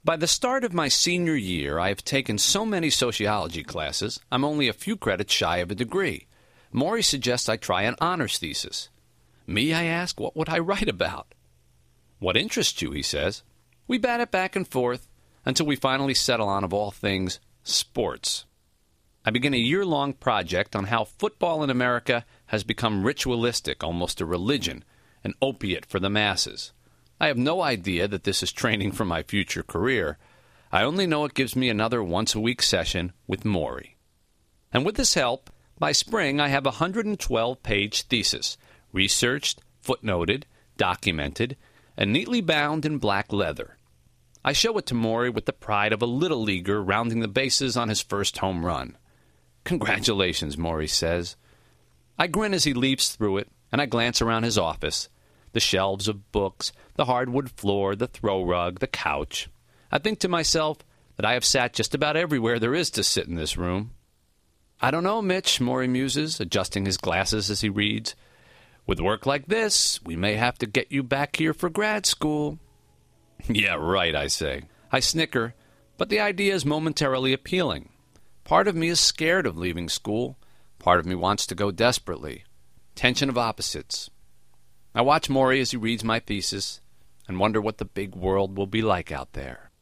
By the start of my senior year, I have taken so many sociology classes, I'm only a few credits shy of a degree. Maury suggests I try an honors thesis. Me, I ask, what would I write about? What interests you, he says. We bat it back and forth until we finally settle on, of all things, sports. I begin a year-long project on how football in America has become ritualistic, almost a religion, an opiate for the masses. I have no idea that this is training for my future career. I only know it gives me another once-a-week session with Maury. And with his help, by spring I have a 112-page thesis, researched, footnoted, documented, and neatly bound in black leather. I show it to Maury with the pride of a little leaguer rounding the bases on his first home run. "Congratulations," Maury says. I grin as he leaps through it, and I glance around his office. The shelves of books, the hardwood floor, the throw rug, the couch. I think to myself that I have sat just about everywhere there is to sit in this room. "I don't know, Mitch," Maury muses, adjusting his glasses as he reads. "With work like this, we may have to get you back here for grad school." "Yeah, right," I say. I snicker, but the idea is momentarily appealing. Part of me is scared of leaving school. Part of me wants to go desperately. Tension of opposites. I watch Maury as he reads my thesis and wonder what the big world will be like out there.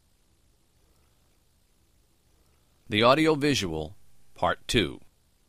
The Audiovisual, Part 2.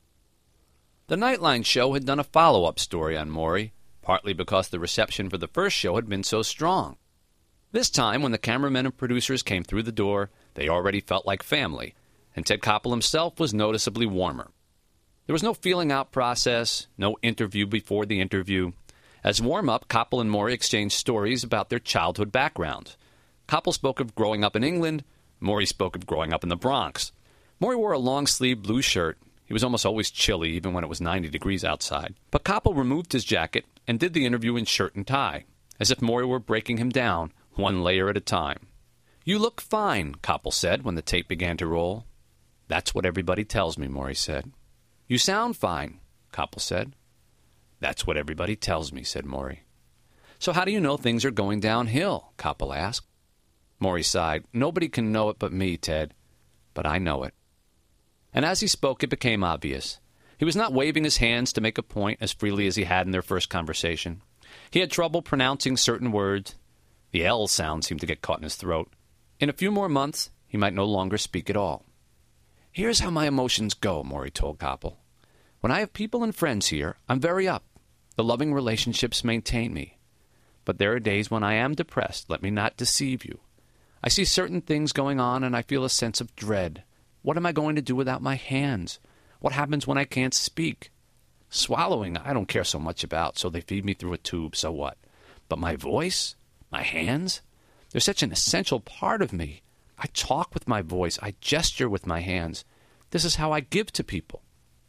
The Nightline show had done a follow-up story on Maury, partly because the reception for the first show had been so strong. This time, when the cameramen and producers came through the door, they already felt like family, and Ted Koppel himself was noticeably warmer. There was no feeling-out process, no interview before the interview. As warm-up, Koppel and Maury exchanged stories about their childhood backgrounds. Koppel spoke of growing up in England. Maury spoke of growing up in the Bronx. Maury wore a long-sleeved blue shirt. He was almost always chilly, even when it was 90 degrees outside. But Koppel removed his jacket and did the interview in shirt and tie, as if Maury were breaking him down, one layer at a time. "You look fine," Koppel said when the tape began to roll. "That's what everybody tells me," Maury said. "You sound fine," Koppel said. "That's what everybody tells me," said Maury. "So how do you know things are going downhill?" Koppel asked. Maury sighed. "Nobody can know it but me, Ted. But I know it." And as he spoke, it became obvious. He was not waving his hands to make a point as freely as he had in their first conversation. He had trouble pronouncing certain words. The L sound seemed to get caught in his throat. In a few more months, he might no longer speak at all. "Here's how my emotions go," Maury told Koppel. "When I have people and friends here, I'm very up. The loving relationships maintain me. But there are days when I am depressed, let me not deceive you. I see certain things going on and I feel a sense of dread. What am I going to do without my hands? What happens when I can't speak? Swallowing I don't care so much about, so they feed me through a tube, so what? But my voice? My hands? They're such an essential part of me. I talk with my voice. I gesture with my hands. This is how I give to people."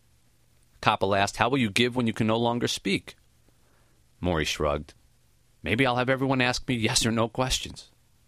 Koppel asked, "How will you give when you can no longer speak?" Maury shrugged. "Maybe I'll have everyone ask me yes or no questions."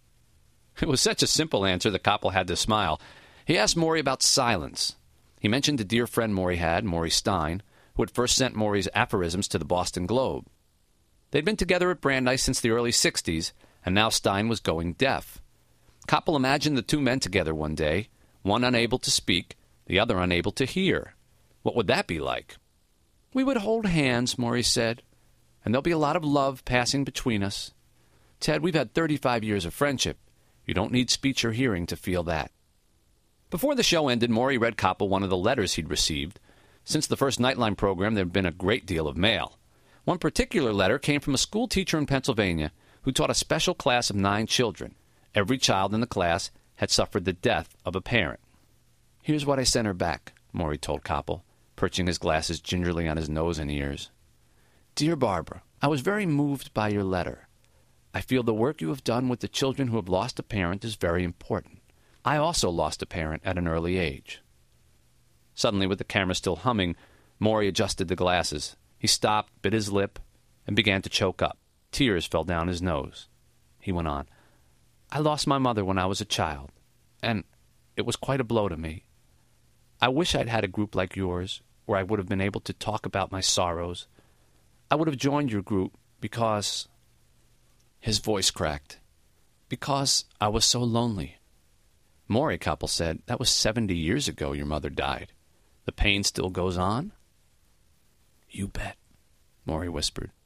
It was such a simple answer that Koppel had to smile. He asked Maury about silence. He mentioned a dear friend Maury had, Maury Stein, who had first sent Maury's aphorisms to the Boston Globe. They'd been together at Brandeis since the early 60s, and now Stein was going deaf. Koppel imagined the two men together one day, one unable to speak, the other unable to hear. What would that be like? "We would hold hands," Maury said, "and there'll be a lot of love passing between us. Ted, we've had 35 years of friendship. You don't need speech or hearing to feel that." Before the show ended, Maury read Koppel one of the letters he'd received. Since the first Nightline program, there had been a great deal of mail. One particular letter came from a school teacher in Pennsylvania who taught a special class of 9 children. Every child in the class had suffered the death of a parent. "Here's what I sent her back," Maury told Koppel, perching his glasses gingerly on his nose and ears. "Dear Barbara, I was very moved by your letter. I feel the work you have done with the children who have lost a parent is very important. I also lost a parent at an early age." Suddenly, with the camera still humming, Maury adjusted the glasses. He stopped, bit his lip, and began to choke up. Tears fell down his nose. He went on, "I lost my mother when I was a child, and it was quite a blow to me. I wish I'd had a group like yours, where I would have been able to talk about my sorrows. I would have joined your group because—" His voice cracked. "Because I was so lonely," Maury, Koppel said, that was 70 years ago your mother died. The pain still goes on? You bet, Maury whispered.